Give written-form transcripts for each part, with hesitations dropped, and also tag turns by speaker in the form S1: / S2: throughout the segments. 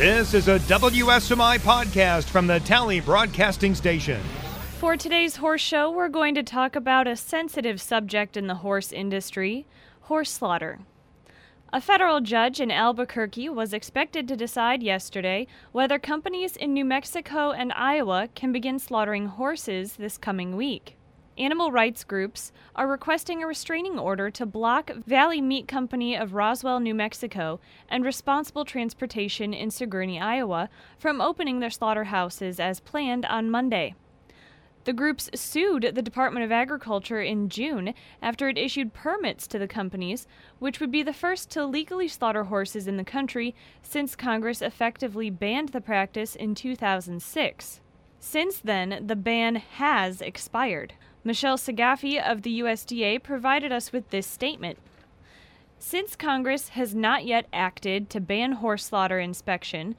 S1: This is a WSMI podcast from the Tally Broadcasting Station.
S2: For today's horse show, we're going to talk about a sensitive subject in the horse industry, horse slaughter. A federal judge in Albuquerque was expected to decide yesterday whether companies in New Mexico and Iowa can begin slaughtering horses this coming week. Animal rights groups are requesting a restraining order to block Valley Meat Company of Roswell, New Mexico, and Responsible Transportation in Sigourney, Iowa, from opening their slaughterhouses as planned on Monday. The groups sued the Department of Agriculture in June after it issued permits to the companies, which would be the first to legally slaughter horses in the country since Congress effectively banned the practice in 2006. Since then, the ban has expired. Michelle Sagafi of the USDA provided us with this statement. Since Congress has not yet acted to ban horse slaughter inspection,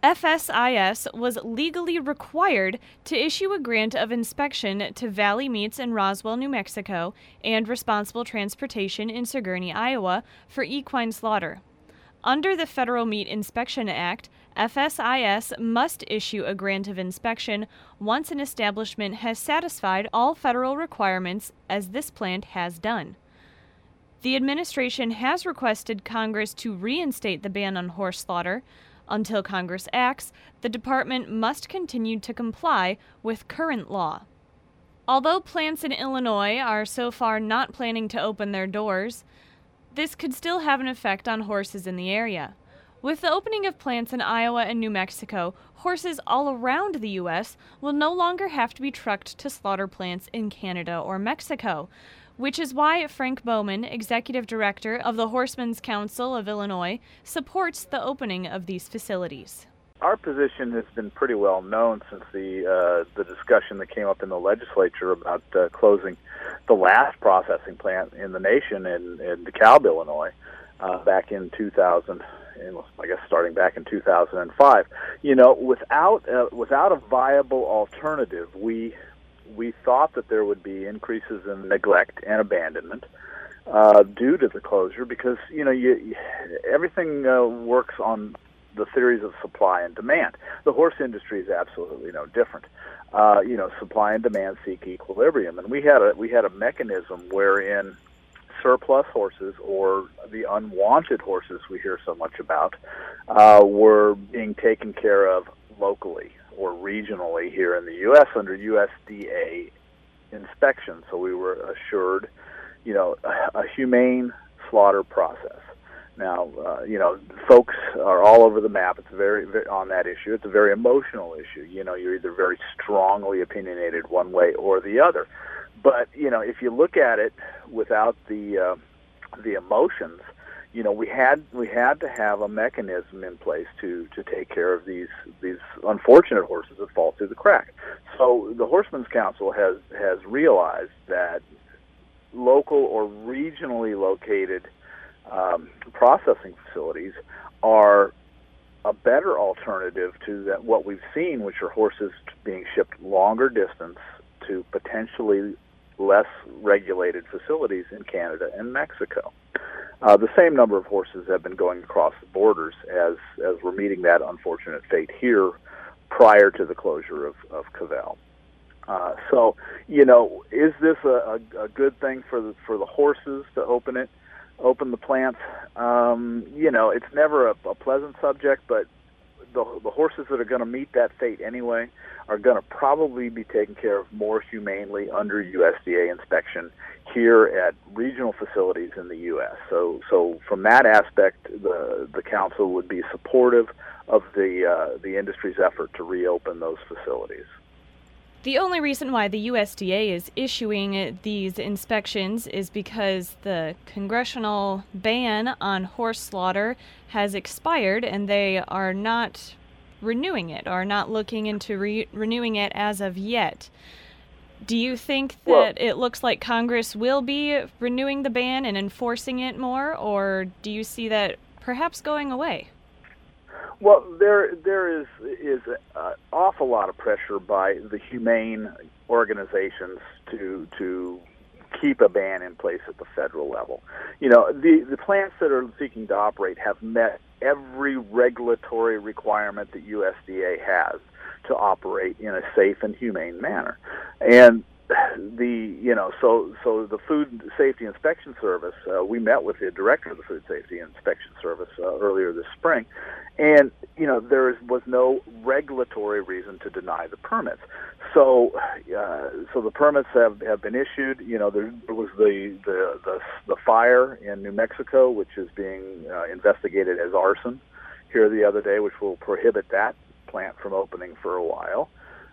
S2: FSIS was legally required to issue a grant of inspection to Valley Meats in Roswell, New Mexico, and Responsible Transportation in Sigourney, Iowa, for equine slaughter. Under the Federal Meat Inspection Act, FSIS must issue a grant of inspection once an establishment has satisfied all federal requirements, as this plant has done. The administration has requested Congress to reinstate the ban on horse slaughter. Until Congress acts, the department must continue to comply with current law. Although plants in Illinois are so far not planning to open their doors, this could still have an effect on horses in the area. With the opening of plants in Iowa and New Mexico, horses all around the U.S. will no longer have to be trucked to slaughter plants in Canada or Mexico, which is why Frank Bowman, Executive Director of the Horsemen's Council of Illinois, supports the opening of these facilities.
S3: Our position has been pretty well known since the discussion that came up in the legislature about closing the last processing plant in the nation in DeKalb, Illinois, back in 2000. I guess starting back in 2005. You know, without a viable alternative, we thought that there would be increases in neglect and abandonment due to the closure, because everything works on the theories of supply and demand. The horse industry is absolutely no different. Supply and demand seek equilibrium, and we had a mechanism wherein surplus horses, or the unwanted horses we hear so much about, were being taken care of locally or regionally here in the U.S. under USDA inspection. So we were assured, a humane slaughter process. Now, folks are all over the map. It's very on that issue. It's a very emotional issue. You're either very strongly opinionated one way or the other. But if you look at it without the emotions, we had to have a mechanism in place to take care of these unfortunate horses that fall through the crack. So the Horsemen's Council has realized that local or regionally located processing facilities are a better alternative to what we've seen, which are horses being shipped longer distance to potentially less regulated facilities in Canada and Mexico. The same number of horses have been going across the borders as we're meeting that unfortunate fate here prior to the closure of Cavell. So, is this a good thing for the horses to open the plants? It's never a pleasant subject, but the horses that are going to meet that fate anyway are going to probably be taken care of more humanely under USDA inspection here at regional facilities in the U.S. So from that aspect, the council would be supportive of the industry's effort to reopen those facilities.
S2: The only reason why the USDA is issuing these inspections is because the congressional ban on horse slaughter has expired, and they are not renewing it, or not looking into renewing it as of yet. Do you think that it looks like Congress will be renewing the ban and enforcing it more, or do you see that perhaps going away?
S3: Well, there is an awful lot of pressure by the humane organizations to keep a ban in place at the federal level. The plants that are seeking to operate have met every regulatory requirement that USDA has to operate in a safe and humane manner. And so the Food Safety Inspection Service, we met with the director of the Food Safety Inspection Service earlier this spring, and there was no regulatory reason to deny the permits. So the permits have been issued. There was the fire in New Mexico, which is being investigated as arson here the other day, which will prohibit that plant from opening for a while.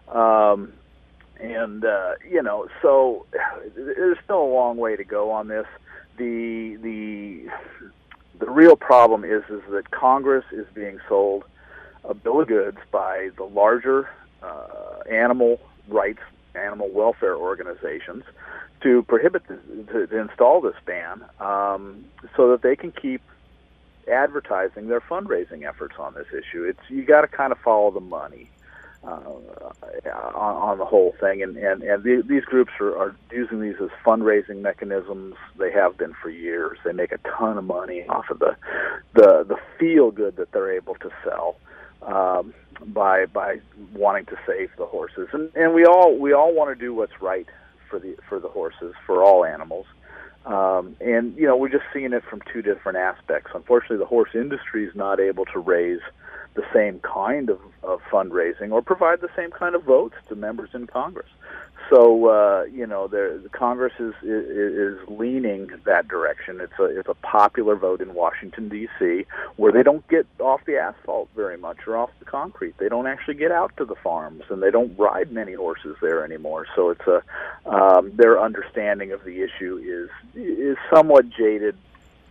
S3: So there's still a long way to go on this. The real problem is that Congress is being sold a bill of goods by the larger animal rights, animal welfare organizations to prohibit to install this ban, so that they can keep advertising their fundraising efforts on this issue. You got to kind of follow the money on the whole thing, and these groups are using these as fundraising mechanisms. They have been for years. They make a ton of money off of the feel good that they're able to sell by wanting to save the horses, and we all want to do what's right for the horses, for all animals. And we're just seeing it from two different aspects. Unfortunately, the horse industry is not able to raise the same kind of fundraising or provide the same kind of votes to members in Congress. So the Congress is leaning that direction. It's a popular vote in Washington D.C. where they don't get off the asphalt very much or off the concrete. They don't actually get out to the farms, and they don't ride many horses there anymore. So it's their understanding of the issue is somewhat jaded.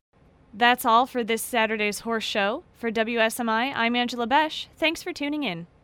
S2: That's all for this Saturday's Horse Show. For WSMI, I'm Angela Besh. Thanks for tuning in.